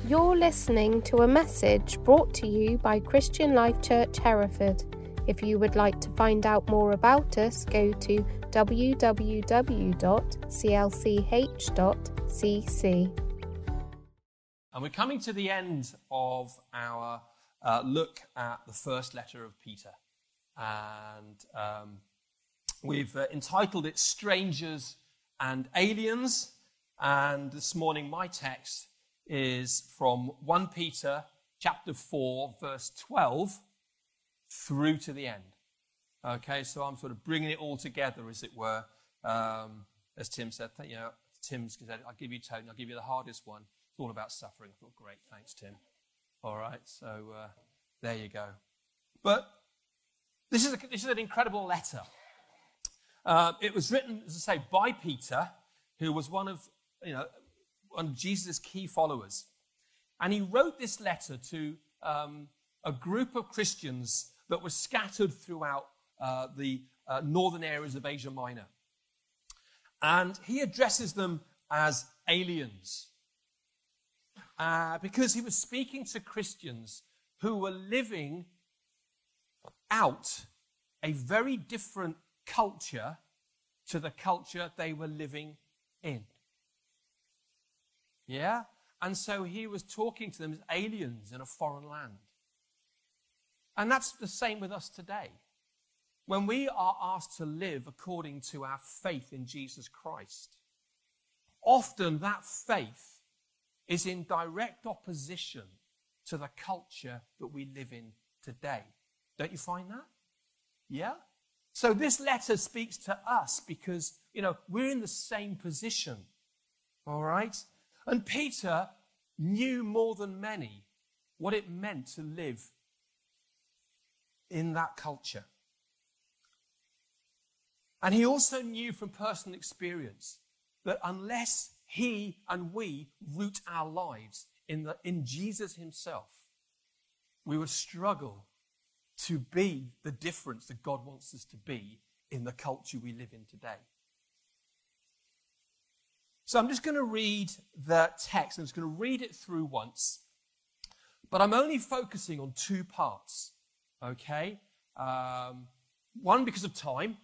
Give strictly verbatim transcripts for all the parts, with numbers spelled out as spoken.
You're listening to a message brought to you by Christian Life Church Hereford. If you would like to find out more about us, go to w w w dot c l c h dot c c. And we're coming to the end of our uh, look at the first letter of Peter. And um, we've uh, entitled it Strangers and Aliens. And this morning my text is from First Peter chapter four, verse twelve, through to the end. Okay, so I'm sort of bringing it all together, as it were. Um, as Tim said, you know, Tim said, I'll give you Tony, I'll give you the hardest one. It's all about suffering. I thought, great, thanks, Tim. All right, so uh, there you go. But this is, a, this is an incredible letter. Uh, it was written, as I say, by Peter, who was one of, you know, one of Jesus' key followers. And he wrote this letter to um, a group of Christians that were scattered throughout uh, the uh, northern areas of Asia Minor. And he addresses them as aliens. Uh, because he was speaking to Christians who were living out a very different culture to the culture they were living in. Yeah? And so he was talking to them as aliens in a foreign land. And that's the same with us today. When we are asked to live according to our faith in Jesus Christ, often that faith is in direct opposition to the culture that we live in today. Don't you find that? Yeah? So this letter speaks to us because, you know, we're in the same position. All right? And Peter knew more than many what it meant to live in that culture. And he also knew from personal experience that unless he and we root our lives in, the, in Jesus himself, we would struggle to be the difference that God wants us to be in the culture we live in today. So I'm just going to read the text. I'm just going to read it through once. But I'm only focusing on two parts. Okay? Um, one, because of time.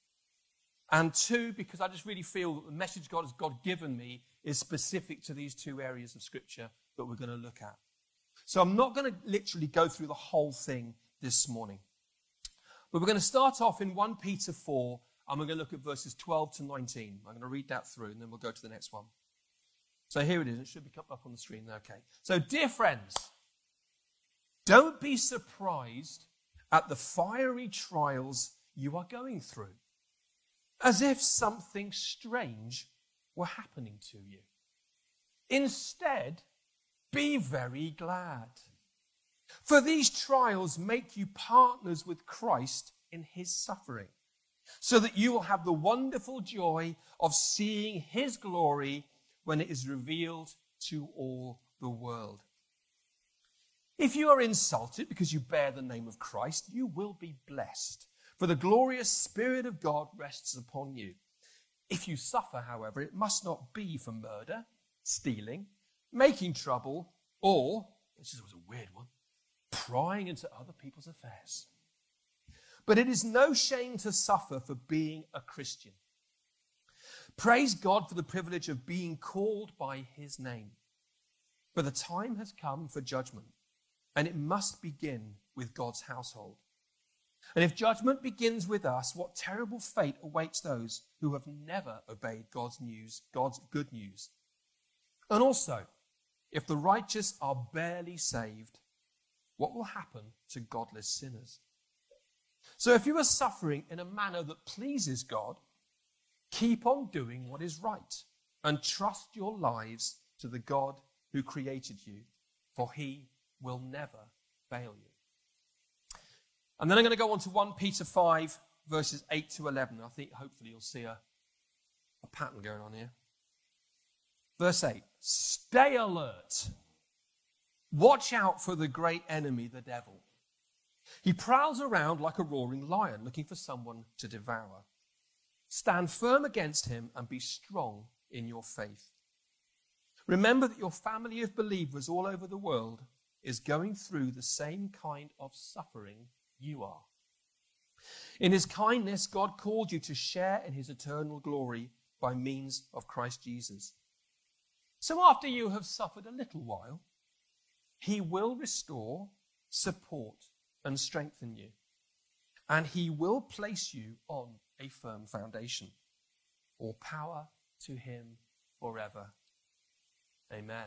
And two, because I just really feel that the message God has God given me is specific to these two areas of Scripture that we're going to look at. So I'm not going to literally go through the whole thing this morning. But we're going to start off in First Peter four, and we're going to look at verses twelve to nineteen. I'm going to read that through, and then we'll go to the next one. So here it is. It should be up on the screen. Okay. So, dear friends, don't be surprised at the fiery trials you are going through, as if something strange were happening to you. Instead, be very glad. For these trials make you partners with Christ in his suffering, so that you will have the wonderful joy of seeing his glory when it is revealed to all the world. If you are insulted because you bear the name of Christ, you will be blessed, for the glorious Spirit of God rests upon you. If you suffer, however, it must not be for murder, stealing, making trouble, or, this was a weird one, prying into other people's affairs. But it is no shame to suffer for being a Christian. Praise God for the privilege of being called by his name. For the time has come for judgment, and it must begin with God's household. And if judgment begins with us, what terrible fate awaits those who have never obeyed God's news, God's good news. And also, if the righteous are barely saved, what will happen to godless sinners? So if you are suffering in a manner that pleases God, keep on doing what is right and trust your lives to the God who created you, for he will never fail you. And then I'm going to go on to First Peter five, verses eight to eleven. I think hopefully you'll see a, a pattern going on here. Verse eight, stay alert. Watch out for the great enemy, the devil. He prowls around like a roaring lion, looking for someone to devour. Stand firm against him and be strong in your faith. Remember that your family of believers all over the world is going through the same kind of suffering you are. In his kindness, God called you to share in his eternal glory by means of Christ Jesus. So after you have suffered a little while, he will restore, support, and strengthen you. And he will place you on a firm foundation. All power to him forever. Amen.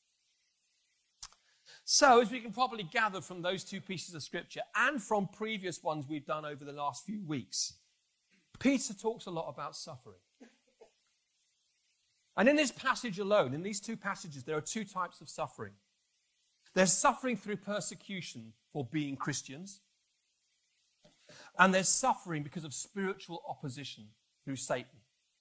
So, as we can probably gather from those two pieces of scripture and from previous ones we've done over the last few weeks, Peter talks a lot about suffering. And in this passage alone, in these two passages, there are two types of suffering. There's suffering through persecution for being Christians, and there's suffering because of spiritual opposition through Satan.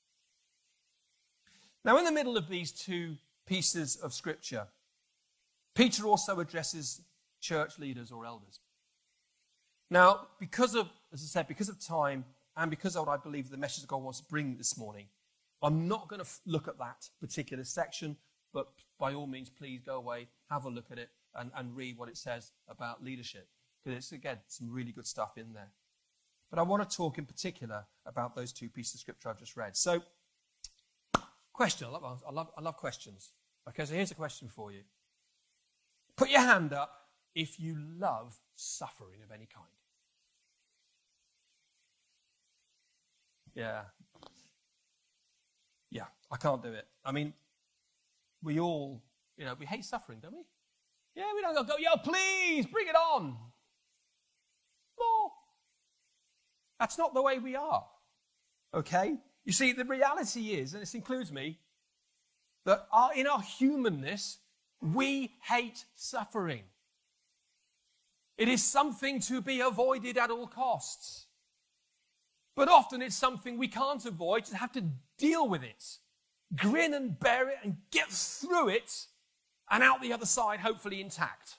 Now, in the middle of these two pieces of scripture, Peter also addresses church leaders or elders. Now, because of, as I said, because of time and because of what I believe the message God wants to bring this morning, I'm not going to f- look at that particular section, but by all means, please go away, have a look at it, and, and read what it says about leadership. Because it's, again, some really good stuff in there. But I want to talk in particular about those two pieces of scripture I've just read. So, question. I love, I love, I love questions. Okay, so here's a question for you. Put your hand up if you love suffering of any kind. Yeah. Yeah, I can't do it. I mean, we all, you know, we hate suffering, don't we? Yeah, we don't go, yo, please, bring it on. No. That's not the way we are. Okay? You see, the reality is, and this includes me, that our, in our humanness, we hate suffering. It is something to be avoided at all costs. But often it's something we can't avoid, just have to deal with it. Grin and bear it and get through it and out the other side, hopefully intact.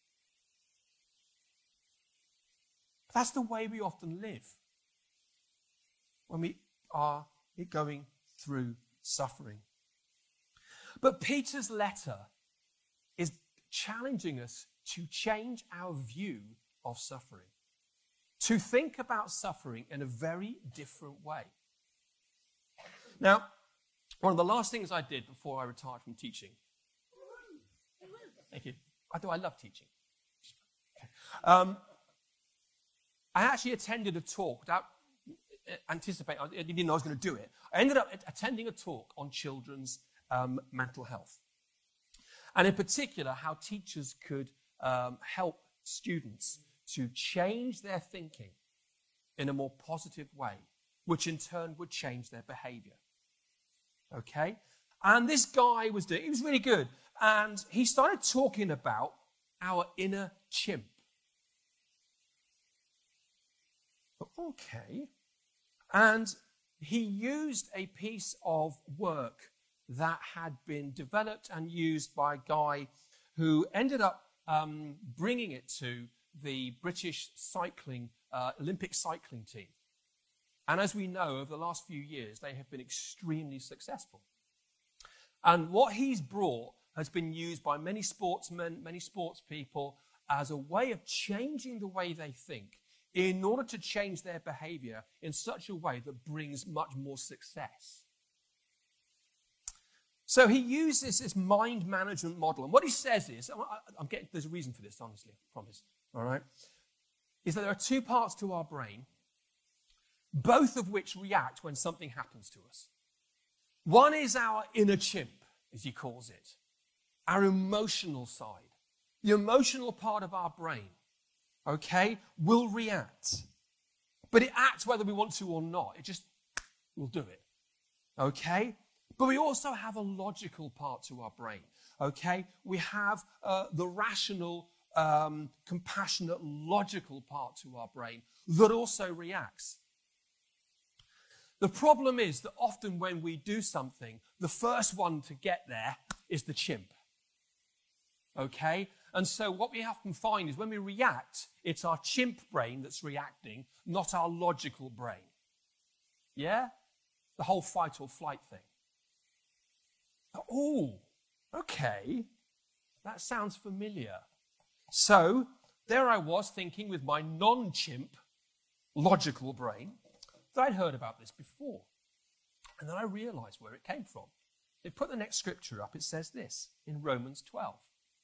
That's the way we often live when we are going through suffering. But Peter's letter is challenging us to change our view of suffering, to think about suffering in a very different way. Now, one of the last things I did before I retired from teaching, thank you, I do, I love teaching. Okay. Um, I actually attended a talk without anticipating, I didn't know I was going to do it. I ended up attending a talk on children's um, mental health. And in particular, how teachers could um, help students to change their thinking in a more positive way, which in turn would change their behavior. Okay? And this guy was doing, he was really good. And he started talking about our inner chimp. Okay. And he used a piece of work that had been developed and used by a guy who ended up um, bringing it to the British cycling, uh, Olympic cycling team. And as we know, over the last few years, they have been extremely successful. And what he's brought has been used by many sportsmen, many sports people, as a way of changing the way they think in order to change their behavior in such a way that brings much more success. So he uses this mind management model. And what he says is, I'm getting, there's a reason for this, honestly, I promise. All right? Is that there are two parts to our brain, both of which react when something happens to us. One is our inner chimp, as he calls it, our emotional side. The emotional part of our brain, okay, will react. But it acts whether we want to or not. It just will do it. Okay? But we also have a logical part to our brain. Okay? We have uh, the rational, um, compassionate, logical part to our brain that also reacts. The problem is that often when we do something, the first one to get there is the chimp. Okay? And so what we often find is when we react, it's our chimp brain that's reacting, not our logical brain. Yeah? The whole fight or flight thing. Oh, Okay, that sounds familiar. So there I was thinking with my non-chimp logical brain that I'd heard about this before. And then I realized where it came from. They put the next scripture up. It says this in Romans twelve.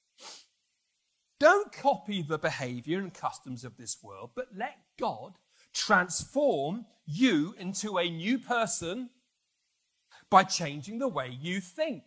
Don't copy the behavior and customs of this world, but let God transform you into a new person by changing the way you think.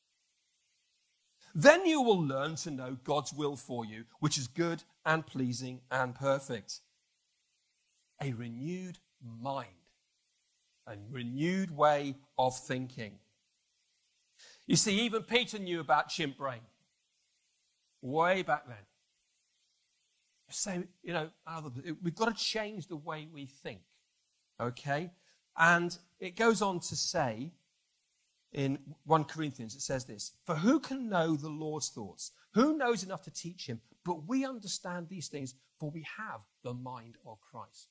Then you will learn to know God's will for you, which is good and pleasing and perfect. A renewed mind, a renewed way of thinking. You see, even Peter knew about chimp brain way back then. So, you know, we've got to change the way we think, okay? And it goes on to say, in First Corinthians, it says this, for who can know the Lord's thoughts? Who knows enough to teach him? But we understand these things, for we have the mind of Christ.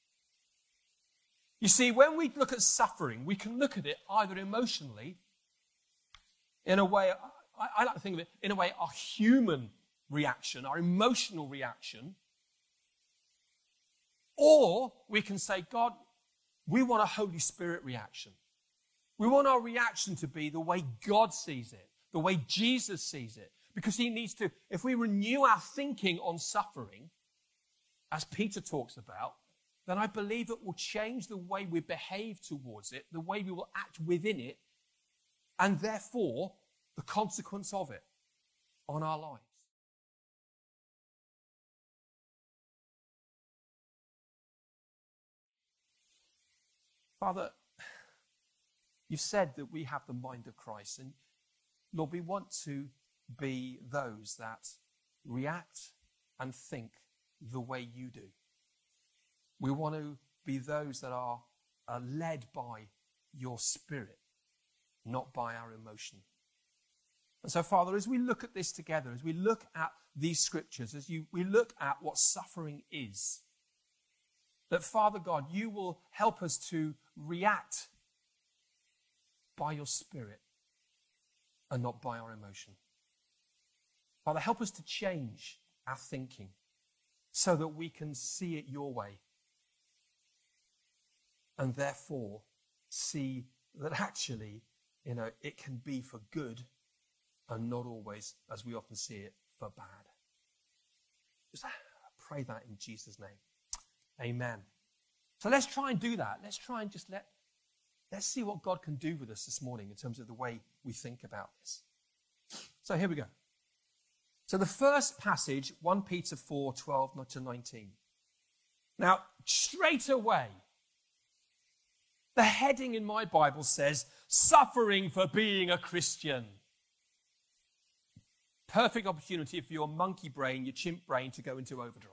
You see, when we look at suffering, we can look at it either emotionally, in a way, I, I like to think of it, in a way, our human reaction, our emotional reaction, or we can say, God, we want a Holy Spirit reaction. We want our reaction to be the way God sees it, the way Jesus sees it. Because he needs to, if we renew our thinking on suffering, as Peter talks about, then I believe it will change the way we behave towards it, the way we will act within it, and therefore the consequence of it on our lives. Father, you've said that we have the mind of Christ, and Lord, we want to be those that react and think the way you do. We want to be those that are, are led by your Spirit, not by our emotion. And so, Father, as we look at this together, as we look at these scriptures, as you, we look at what suffering is, that, Father God, you will help us to react by your Spirit and not by our emotion. Father, help us to change our thinking so that we can see it your way and therefore see that actually, you know, it can be for good and not always, as we often see it, for bad. Just pray that in Jesus' name. Amen. So let's try and do that. Let's try and just let, let's see what God can do with us this morning in terms of the way we think about this. So here we go. So the first passage, First Peter four, twelve to nineteen. Now, straight away, the heading in my Bible says, suffering for being a Christian. Perfect opportunity for your monkey brain, your chimp brain to go into overdrive.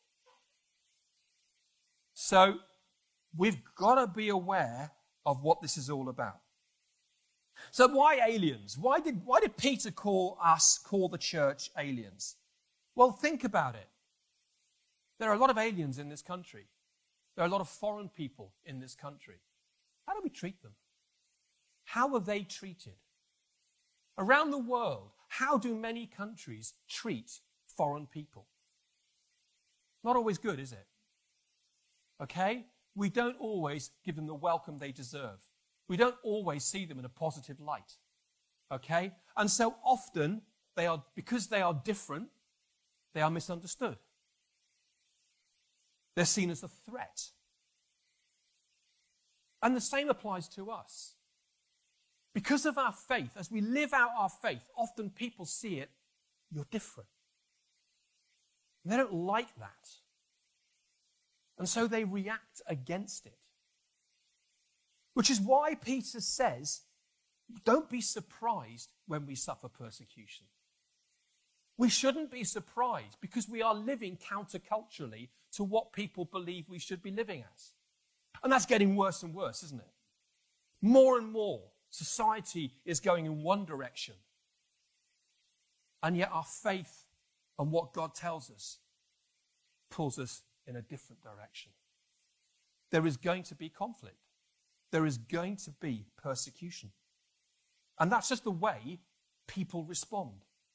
So we've got to be aware of what this is all about. So why aliens? Why did, why did Peter call us, call the church aliens? Well, think about it. There are a lot of aliens in this country. There are a lot of foreign people in this country. How do we treat them? How are they treated? Around the world, how do many countries treat foreign people? Not always good, is it? Okay? We don't always give them the welcome they deserve. We don't always see them in a positive light. Okay? And so often, they are, because they are different, they are misunderstood. They're seen as a threat. And the same applies to us. Because of our faith, as we live out our faith, often people see it, you're different. And they don't like that. And so they react against it. Which is why Peter says, don't be surprised when we suffer persecution. We shouldn't be surprised because we are living counterculturally to what people believe we should be living as. And that's getting worse and worse, isn't it? More and more, society is going in one direction. And yet our faith and what God tells us pulls us in a different direction. There is going to be conflict. There is going to be persecution. And that's just the way people respond.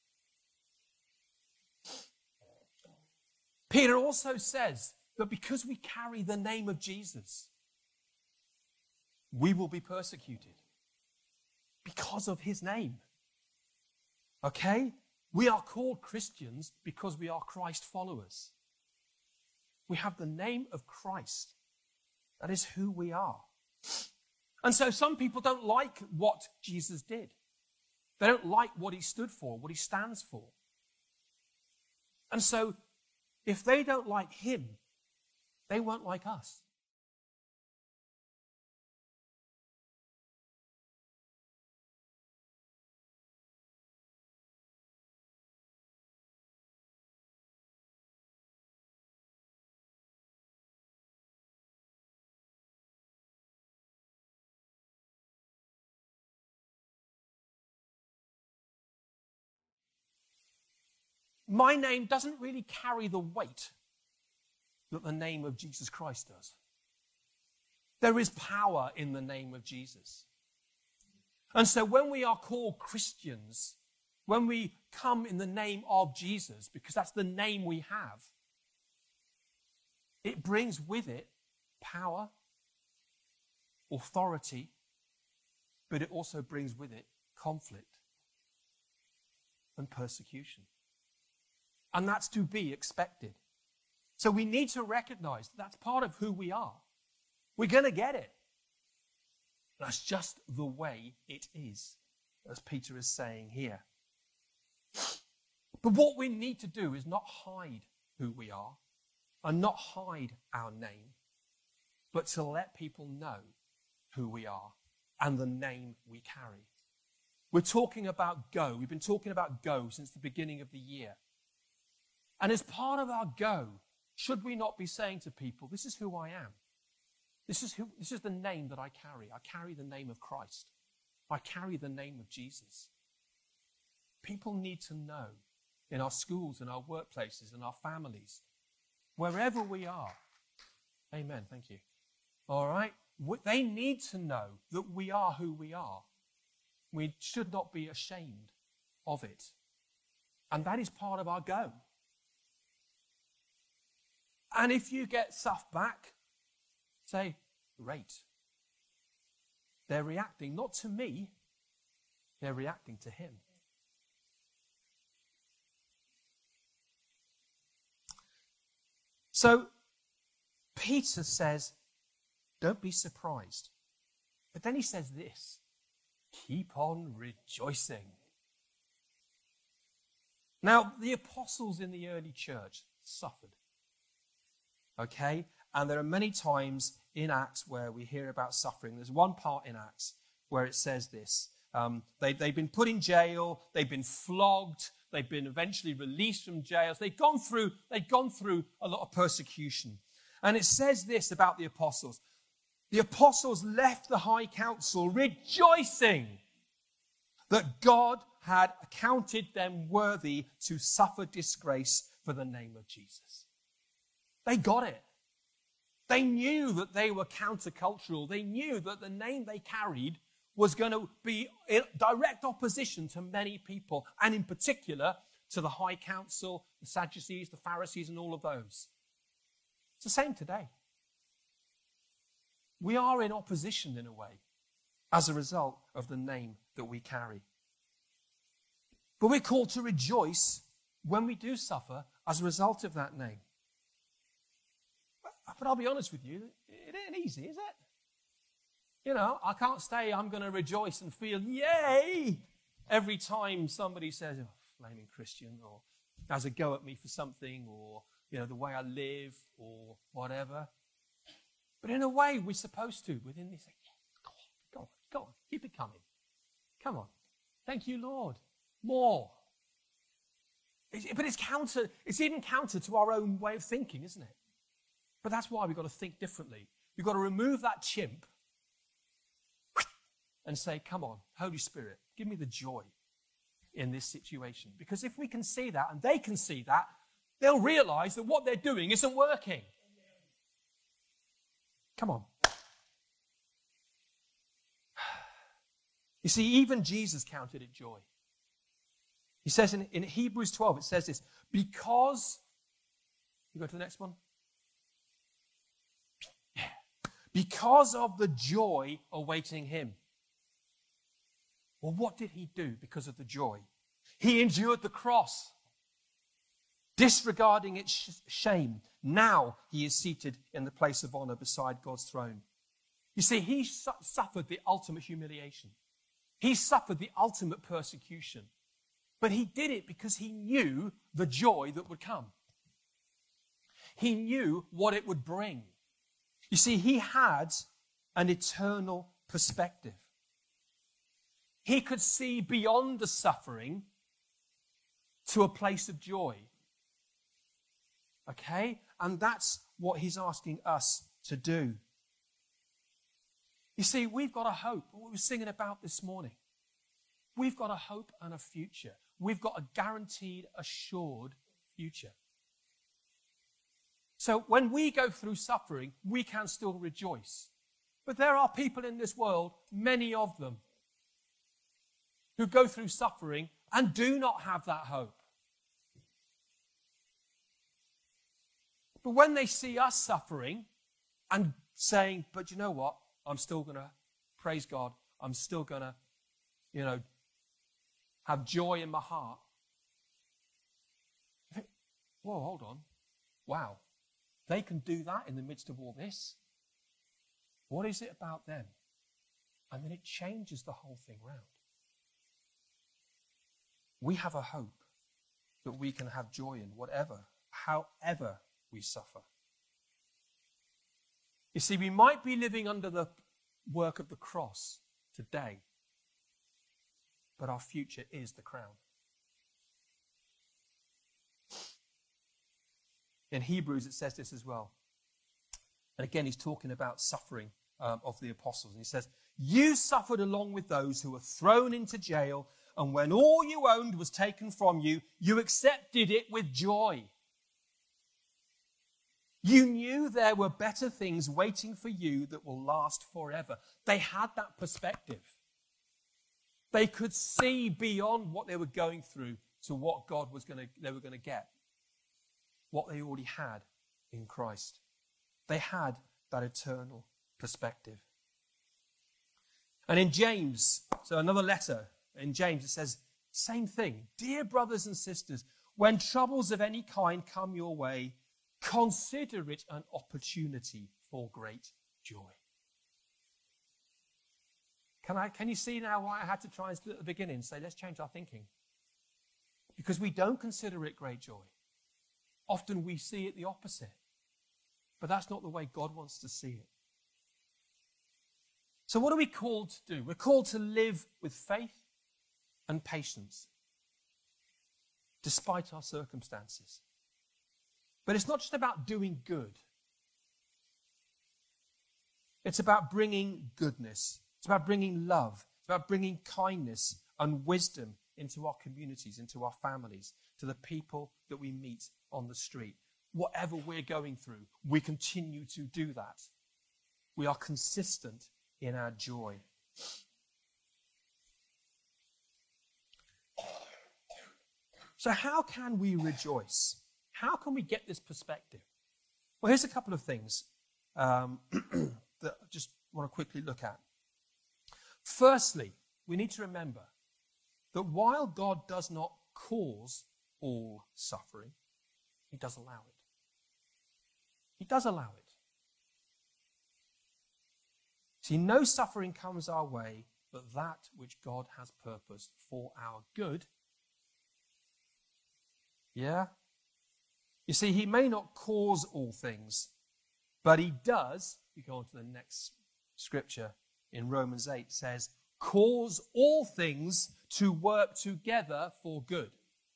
Peter also says that because we carry the name of Jesus, we will be persecuted because of his name. Okay? We are called Christians because we are Christ followers. We have the name of Christ. That is who we are. And so some people don't like what Jesus did. They don't like what he stood for, what he stands for. And so if they don't like him, they won't like us. My name doesn't really carry the weight that the name of Jesus Christ does. There is power in the name of Jesus. And so when we are called Christians, when we come in the name of Jesus, because that's the name we have, it brings with it power, authority, but it also brings with it conflict and persecution. And that's to be expected. So we need to recognize that that's part of who we are. We're going to get it. That's just the way it is, as Peter is saying here. But what we need to do is not hide who we are and not hide our name, but to let people know who we are and the name we carry. We're talking about go. We've been talking about go since the beginning of the year. And as part of our go, should we not be saying to people, this is who I am. This is, who, this is the name that I carry. I carry the name of Christ. I carry the name of Jesus. People need to know in our schools, in our workplaces, in our families, wherever we are. Amen. Thank you. All right? They need to know that we are who we are. We should not be ashamed of it. And that is part of our go. And if you get stuff back, say, great. They're reacting not to me, they're reacting to him. So, Peter says, don't be surprised. But then he says this, keep on rejoicing. Now, the apostles in the early church suffered. Okay? And there are many times in Acts where we hear about suffering. There's one part in Acts where it says this. Um, they, they've been put in jail. They've been flogged. They've been eventually released from jails. They've gone through, they've gone through a lot of persecution. And it says this about the apostles. The apostles left the high council rejoicing that God had accounted them worthy to suffer disgrace for the name of Jesus. They got it. They knew that they were countercultural. They knew that the name they carried was going to be in direct opposition to many people, and in particular to the high council, the Sadducees, the Pharisees, and all of those. It's the same today. We are in opposition in a way as a result of the name that we carry. But we're called to rejoice when we do suffer as a result of that name. But I'll be honest with you, it ain't easy, is it? You know, I can't say I'm going to rejoice and feel yay every time somebody says, oh, flaming Christian, or has a go at me for something, or, you know, the way I live, or whatever. But in a way, we're supposed to, within this, yeah, go on, go on, go on, keep it coming. Come on. Thank you, Lord. More. It's, but it's counter, it's even counter to our own way of thinking, isn't it? But that's why we've got to think differently. We've got to remove that chimp and say, come on, Holy Spirit, give me the joy in this situation. Because if we can see that, and they can see that, they'll realize that what they're doing isn't working. Come on. You see, even Jesus counted it joy. He says in, in Hebrews twelve, it says this, because, you go to the next one? Yeah. Because of the joy awaiting him. Well, what did he do because of the joy? He endured the cross, disregarding its sh- shame. Now he is seated in the place of honor beside God's throne. You see, he su- suffered the ultimate humiliation. He suffered the ultimate persecution. But he did it because he knew the joy that would come. He knew what it would bring. You see, he had an eternal perspective. He could see beyond the suffering to a place of joy. Okay? And that's what he's asking us to do. You see, we've got a hope. What we were singing about this morning. We've got a hope and a future. We've got a guaranteed, assured future. So when we go through suffering, we can still rejoice. But there are people in this world, many of them, who go through suffering and do not have that hope. But when they see us suffering and saying, but you know what? I'm still going to praise God. I'm still going to, you know, have joy in my heart. I think, whoa, hold on. Wow. They can do that in the midst of all this. What is it about them? And then it changes the whole thing round. We have a hope that we can have joy in whatever, however we suffer. You see, we might be living under the work of the cross today, but our future is the crown. In Hebrews, it says this as well. And again, he's talking about suffering um, of the apostles. And he says, you suffered along with those who were thrown into jail, and when all you owned was taken from you, you accepted it with joy. You knew there were better things waiting for you that will last forever. They had that perspective. They could see beyond what they were going through to what God was going to, they were going to get. What they already had in Christ. They had that eternal perspective. And in James, so another letter, in James it says, same thing. Dear brothers and sisters, when troubles of any kind come your way, consider it an opportunity for great joy. Can I? Can you see now why I had to try and at the beginning and say, let's change our thinking? Because we don't consider it great joy. Often we see it the opposite. But that's not the way God wants to see it. So what are we called to do? We're called to live with faith and patience, despite our circumstances. But it's not just about doing good. It's about bringing goodness. It's about bringing love. It's about bringing kindness and wisdom into our communities, into our families, to the people that we meet on the street. Whatever we're going through, we continue to do that. We are consistent in our joy. So how can we rejoice? How can we get this perspective? Well, here's a couple of things um, that I just want to quickly look at. Firstly, we need to remember that while God does not cause all suffering, he does allow it. He does allow it. See, no suffering comes our way but that which God has purposed for our good. Yeah? You see, he may not cause all things, but he does. We go on to the next scripture in Romans eight, says, cause all things to work together for good.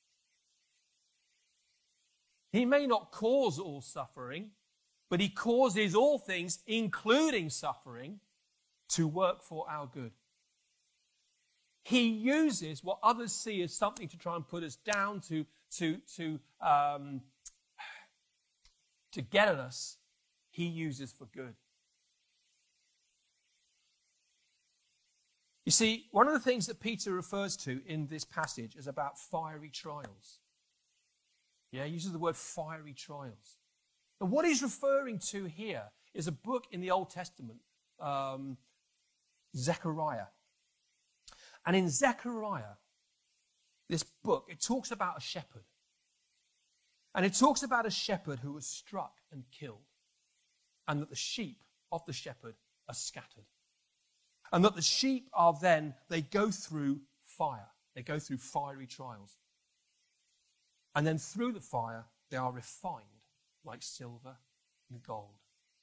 He may not cause all suffering, but he causes all things, including suffering, to work for our good. He uses what others see as something to try and put us down, to, to, to, um, to get at us. He uses for good. You see, one of the things that Peter refers to in this passage is about fiery trials. Yeah, he uses the word fiery trials. And what he's referring to here is a book in the Old Testament, um, Zechariah. And in Zechariah, this book, it talks about a shepherd. And it talks about a shepherd who was struck and killed. And that the sheep of the shepherd are scattered. And that the sheep are then, they go through fire. They go through fiery trials. And then through the fire, they are refined like silver and gold.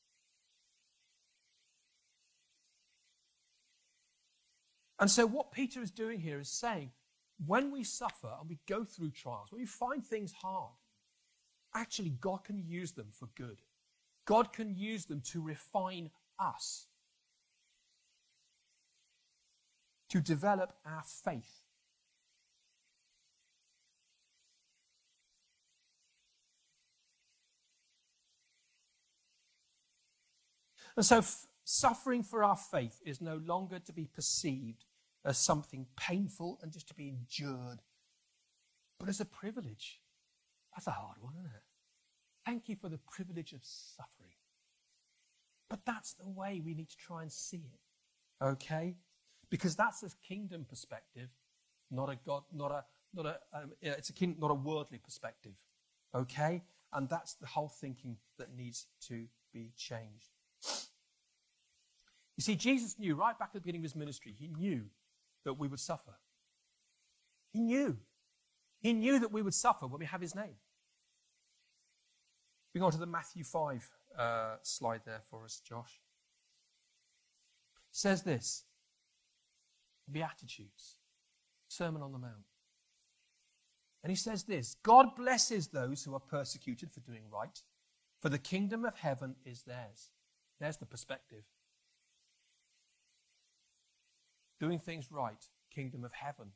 And so what Peter is doing here is saying, when we suffer and we go through trials, when we find things hard, actually God can use them for good. God can use them to refine us, to develop our faith. And so f- suffering for our faith is no longer to be perceived as something painful and just to be endured, but as a privilege. That's a hard one, isn't it? Thank you for the privilege of suffering. But that's the way we need to try and see it, okay? Because that's a kingdom perspective, not a God, not a, not a, um, it's a king, not a worldly perspective, okay? And that's the whole thinking that needs to be changed. You see, Jesus knew right back at the beginning of his ministry, he knew that we would suffer. He knew. He knew that we would suffer when we have his name. We go on to the Matthew five uh, slide there for us, Josh. It says this, Beatitudes, Sermon on the Mount. And he says this, God blesses those who are persecuted for doing right, for the kingdom of heaven is theirs. There's the perspective. Doing things right, kingdom of heaven.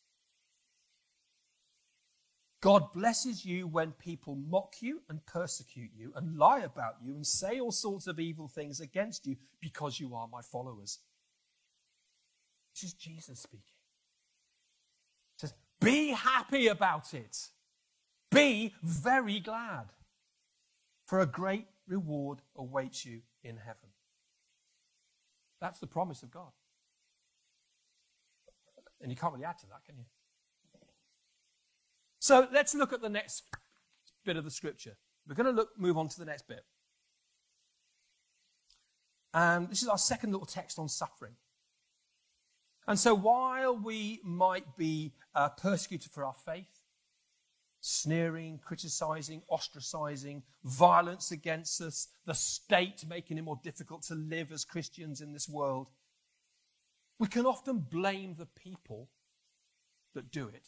God blesses you when people mock you and persecute you and lie about you and say all sorts of evil things against you because you are my followers. This is Jesus speaking. He says, be happy about it. Be very glad, for a great reward awaits you in heaven. That's the promise of God. And you can't really add to that, can you? So let's look at the next bit of the scripture. We're going to look, move on to the next bit. And this is our second little text on suffering. And so while we might be uh, persecuted for our faith, sneering, criticizing, ostracizing, violence against us, the state making it more difficult to live as Christians in this world, we can often blame the people that do it.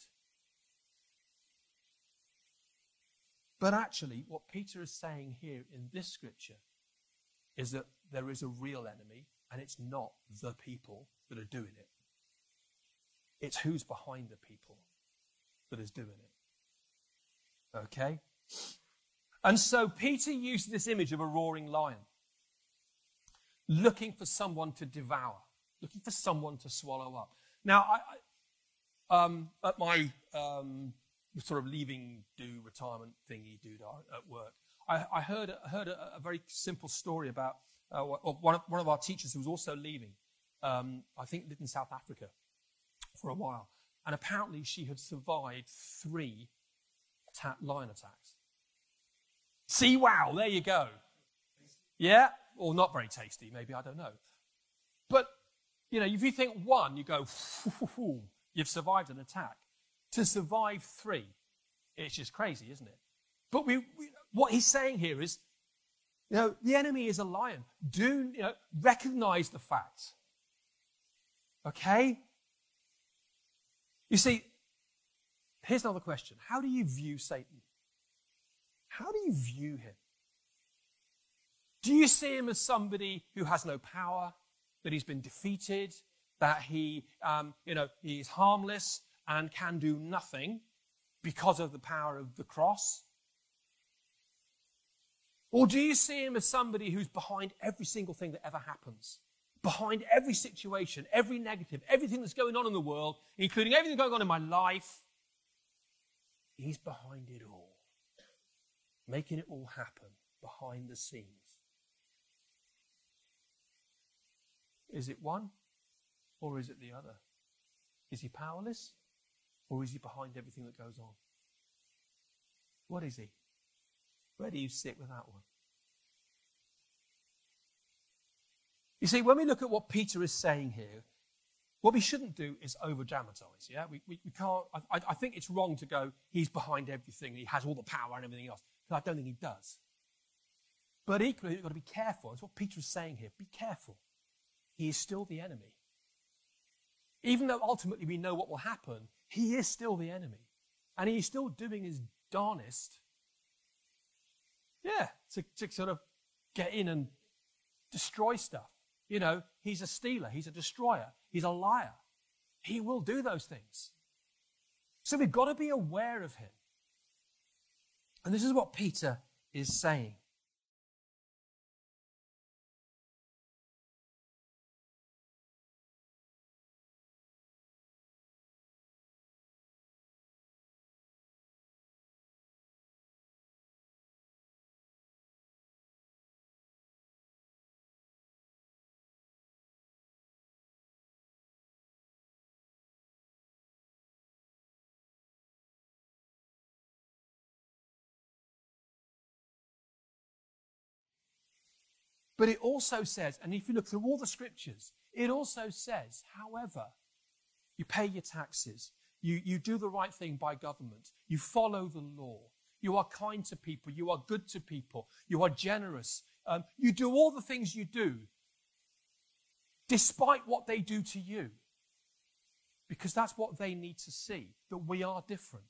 But actually, what Peter is saying here in this scripture is that there is a real enemy, and it's not the people that are doing it. It's who's behind the people that is doing it. Okay? And so Peter used this image of a roaring lion, looking for someone to devour, looking for someone to swallow up. Now, I, I, um, at my um, sort of leaving do retirement thingy do at work, I, I heard, I heard a, a very simple story about uh, one, of, one of our teachers who was also leaving. Um, I think lived in South Africa for a while. And apparently she had survived three atta- lion attacks. See, wow, there you go. Yeah? Or not very tasty, maybe, I don't know. But, you know, if you think one, you go, you've survived an attack. To survive three, it's just crazy, isn't it? But we, we, what he's saying here is, you know, the enemy is a lion. Do, you know, recognize the fact. Okay? You see, here's another question. How do you view Satan? How do you view him? Do you see him as somebody who has no power, that he's been defeated, that he, um, you know, he's harmless and can do nothing because of the power of the cross? Or do you see him as somebody who's behind every single thing that ever happens? behind every situation, every negative, everything that's going on in the world, including everything going on in my life, he's behind it all, making it all happen behind the scenes. Is it one or is it the other? Is he powerless or is he behind everything that goes on? What is he? Where do you sit with that one? You see, when we look at what Peter is saying here, what we shouldn't do is over-dramatize, yeah? We, we, we can't, I, I think it's wrong to go, he's behind everything, he has all the power and everything else, because I don't think he does. But equally, you've got to be careful. That's what Peter is saying here. Be careful. He is still the enemy. Even though ultimately we know what will happen, he is still the enemy. And he is still doing his darnest, yeah, to, to sort of get in and destroy stuff. You know, he's a stealer, he's a destroyer, he's a liar. He will do those things. So we've got to be aware of him. And this is what Peter is saying. But it also says, and if you look through all the scriptures, it also says, however, you pay your taxes, you, you do the right thing by government, you follow the law, you are kind to people, you are good to people, you are generous, um, you do all the things you do, despite what they do to you, because that's what they need to see, that we are different.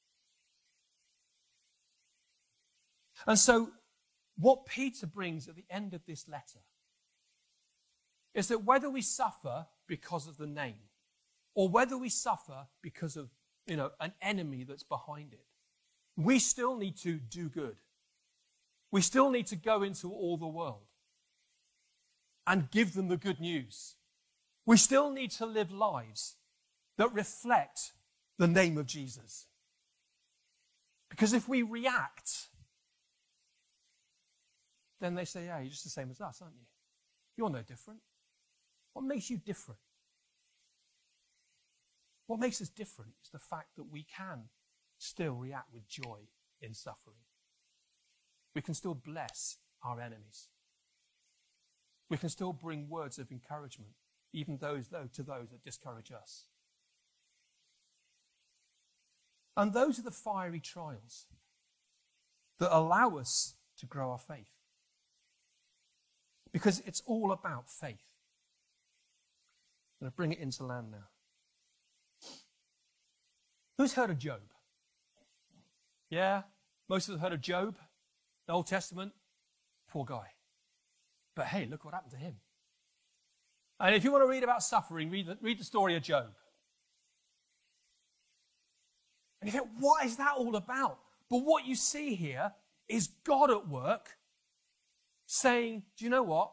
And so, what Peter brings at the end of this letter is that whether we suffer because of the name or whether we suffer because of, you know, an enemy that's behind it, we still need to do good. We still need to go into all the world and give them the good news. We still need to live lives that reflect the name of Jesus. Because if we react, then they say, yeah, you're just the same as us, aren't you? You're no different. What makes you different? What makes us different is the fact that we can still react with joy in suffering. We can still bless our enemies. We can still bring words of encouragement, even those though, to those that discourage us. And those are the fiery trials that allow us to grow our faith. Because it's all about faith. I'm going to bring it into land now. Who's heard of Job? Yeah? Most of us heard of Job, the Old Testament. Poor guy. But hey, look what happened to him. And if you want to read about suffering, read the, read the story of Job. And you think, what is that all about? But what you see here is God at work saying, do you know what?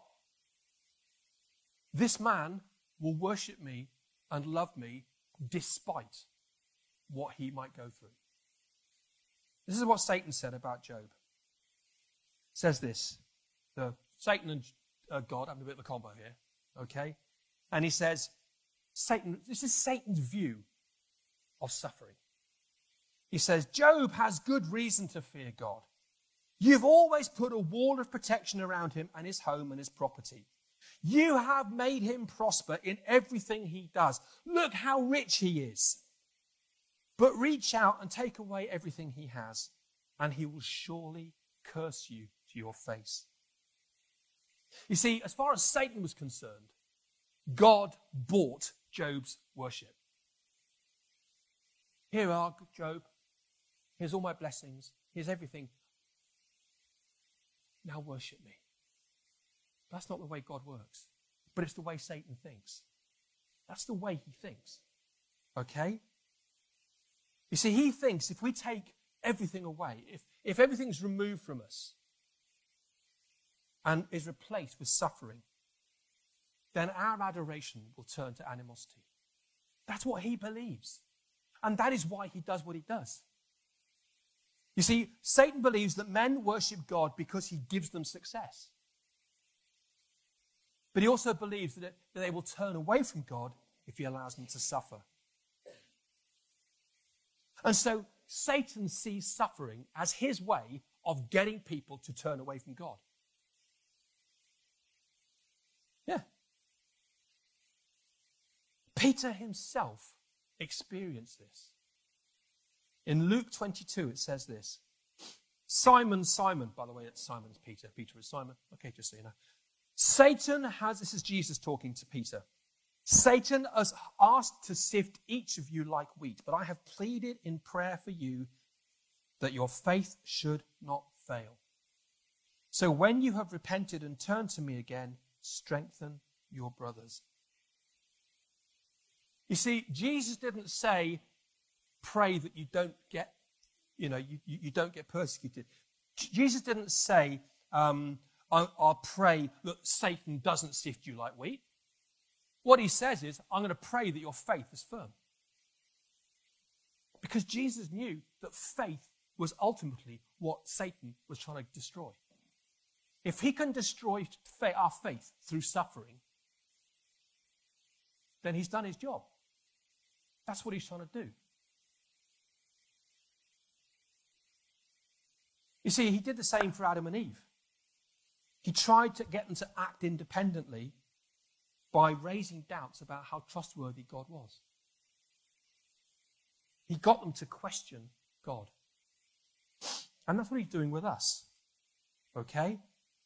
This man will worship me and love me despite what he might go through. This is what Satan said about Job. It says this, the Satan and uh, God having a bit of a combo here, okay? And he says, Satan, this is Satan's view of suffering. He says, Job has good reason to fear God. You've always put a wall of protection around him and his home and his property. You have made him prosper in everything he does. Look how rich he is. But reach out and take away everything he has, and he will surely curse you to your face. You see, as far as Satan was concerned, God bought Job's worship. Here are, Job. Here's all my blessings. Here's everything. Now worship me. That's not the way God works. But it's the way Satan thinks. That's the way he thinks. Okay? You see, he thinks if we take everything away, if, if everything's removed from us and is replaced with suffering, then our adoration will turn to animosity. That's what he believes. And that is why he does what he does. You see, Satan believes that men worship God because he gives them success. But he also believes that, it, that they will turn away from God if he allows them to suffer. And so Satan sees suffering as his way of getting people to turn away from God. Yeah. Peter himself experienced this. In Luke twenty-two, it says this. Simon, Simon, by the way, it's Simon's Peter. Peter is Simon. Okay, just so you know. Satan has, this is Jesus talking to Peter. Satan has asked to sift each of you like wheat, but I have pleaded in prayer for you that your faith should not fail. So when you have repented and turned to me again, strengthen your brothers. You see, Jesus didn't say, pray that you don't get, you know, you, you, you don't get persecuted. Jesus didn't say, um, I'll, I'll pray that Satan doesn't sift you like wheat. What he says is, I'm going to pray that your faith is firm. Because Jesus knew that faith was ultimately what Satan was trying to destroy. If he can destroy our faith through suffering, then he's done his job. That's what he's trying to do. You see, he did the same for Adam and Eve. He tried to get them to act independently by raising doubts about how trustworthy God was. He got them to question God. And that's what he's doing with us. Okay?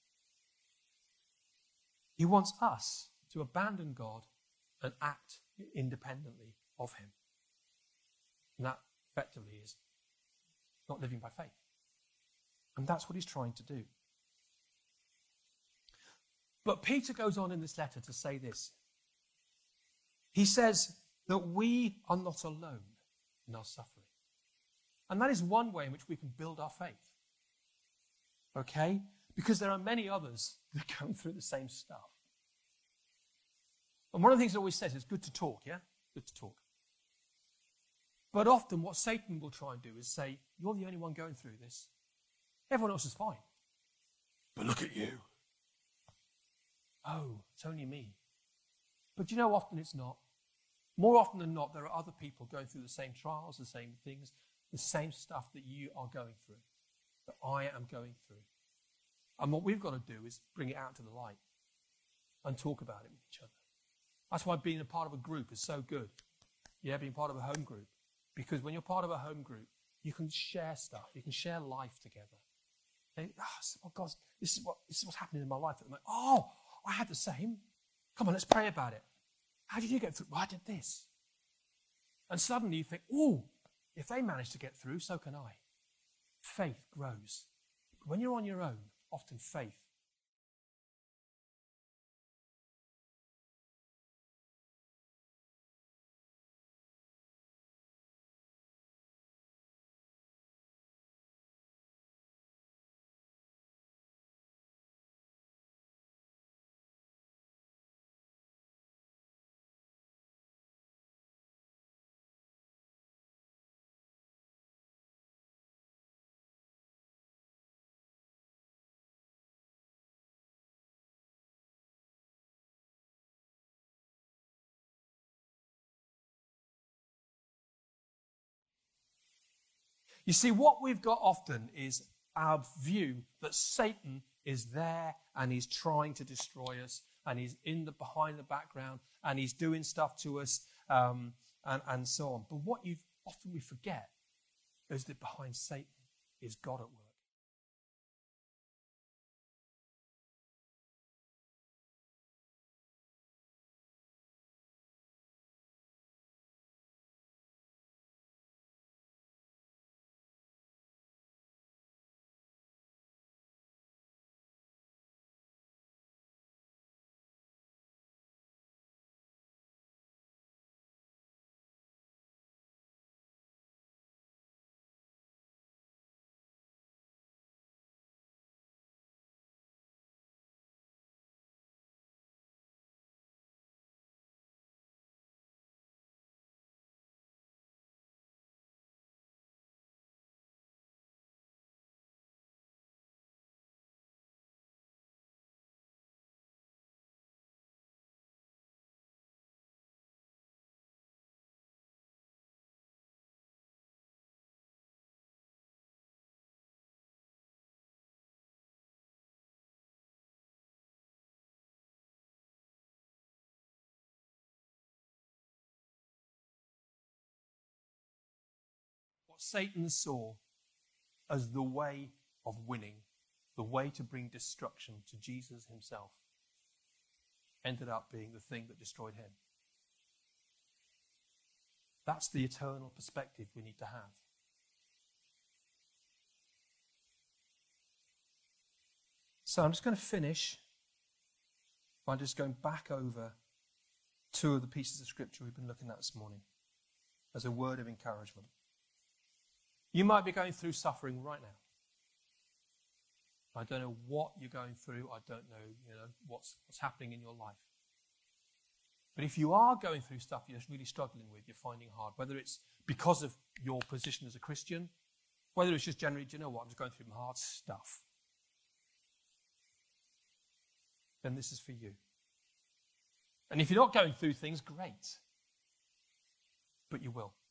He wants us to abandon God and act independently of him. And that effectively is not living by faith. And that's what he's trying to do. But Peter goes on in this letter to say this. He says that we are not alone in our suffering. And that is one way in which we can build our faith. Okay? Because there are many others that are going through the same stuff. And one of the things it always says is good to talk, yeah? Good to talk. But often what Satan will try and do is say, you're the only one going through this. Everyone else is fine. But look at you. Oh, it's only me. But you know, often it's not. More often than not, there are other people going through the same trials, the same things, the same stuff that you are going through, that I am going through. And what we've got to do is bring it out to the light and talk about it with each other. That's why being a part of a group is so good. Yeah, being part of a home group. Because when you're part of a home group, you can share stuff. You can share life together. And, oh, God, this is, what, this is what's happening in my life at the moment. Oh, I had the same. Come on, let's pray about it. How did you get through? Well, I did this. And suddenly you think, oh, if they managed to get through, so can I. Faith grows. But when you're on your own, often faith You see, what we've got often is our view that Satan is there and he's trying to destroy us and he's in the behind the background and he's doing stuff to us um, and, and so on. But what you often we forget is that behind Satan is God at work. what Satan saw as the way of winning, the way to bring destruction to Jesus himself, ended up being the thing that destroyed him. That's the eternal perspective we need to have. So I'm just going to finish by just going back over two of the pieces of scripture we've been looking at this morning as a word of encouragement. You might be going through suffering right now. I don't know what you're going through. I don't know, you know, what's, what's happening in your life. But if you are going through stuff you're really struggling with, you're finding hard, whether it's because of your position as a Christian, whether it's just generally, do you know what, I'm just going through some hard stuff, then this is for you. And if you're not going through things, great. But you will.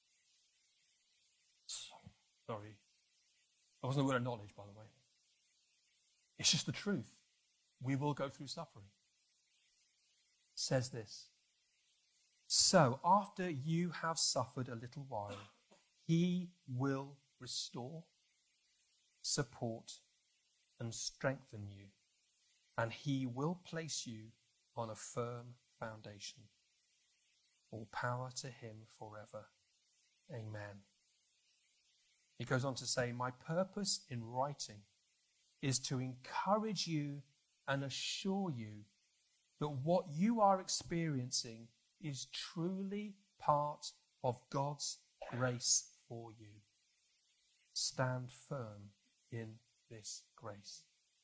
Sorry. That wasn't a word of knowledge, by the way. It's just the truth. We will go through suffering. It says this. So, after you have suffered a little while, he will restore, support, and strengthen you. And he will place you on a firm foundation. All power to him forever. Amen. He goes on to say, my purpose in writing is to encourage you and assure you that what you are experiencing is truly part of God's grace for you. Stand firm in this grace.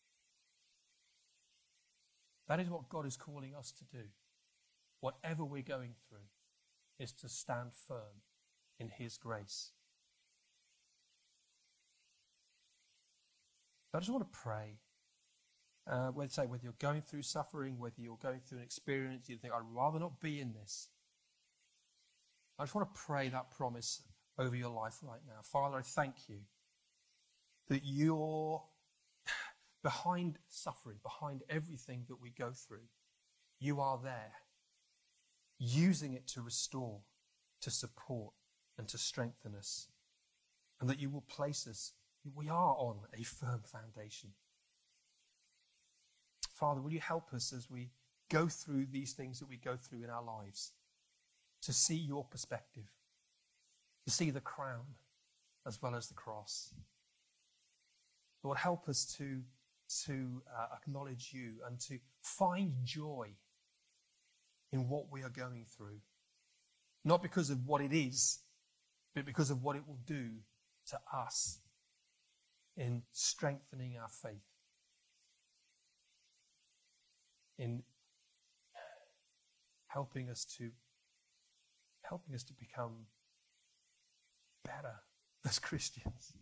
That is what God is calling us to do. Whatever we're going through is to stand firm in his grace. I just want to pray. Uh, whether, say, whether you're going through suffering, whether you're going through an experience, you think, I'd rather not be in this. I just want to pray that promise over your life right now. Father, I thank you that you're behind suffering, behind everything that we go through. You are there, using it to restore, to support, and to strengthen us. And that you will place us, we are on a firm foundation. Father, will you help us as we go through these things that we go through in our lives, to see your perspective, to see the crown as well as the cross. Lord, help us to, to uh, acknowledge you and to find joy in what we are going through. Not because of what it is, but because of what it will do to us in strengthening our faith, in helping us to helping us to become better as Christians.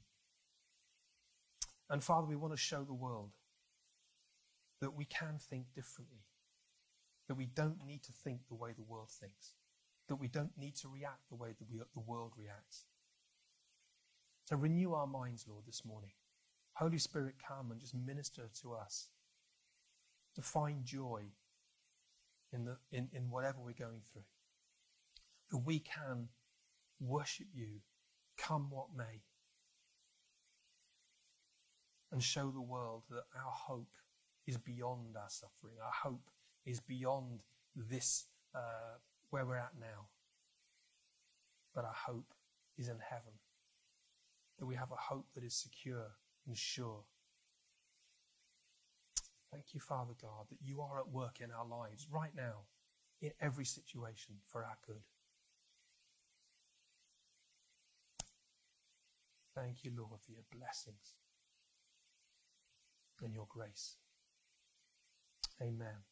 And Father, we want to show the world that we can think differently, that we don't need to think the way the world thinks, that we don't need to react the way that we, the world reacts. So renew our minds, Lord, this morning. Holy Spirit, come and just minister to us, to find joy in, the, in, in whatever we're going through. That we can worship you, come what may, and show the world that our hope is beyond our suffering. Our hope is beyond this, uh, where we're at now. But our hope is in heaven. That we have a hope that is secure and sure. Thank you, Father God, that you are at work in our lives right now, in every situation, for our good. Thank you, Lord, for your blessings and your grace. Amen.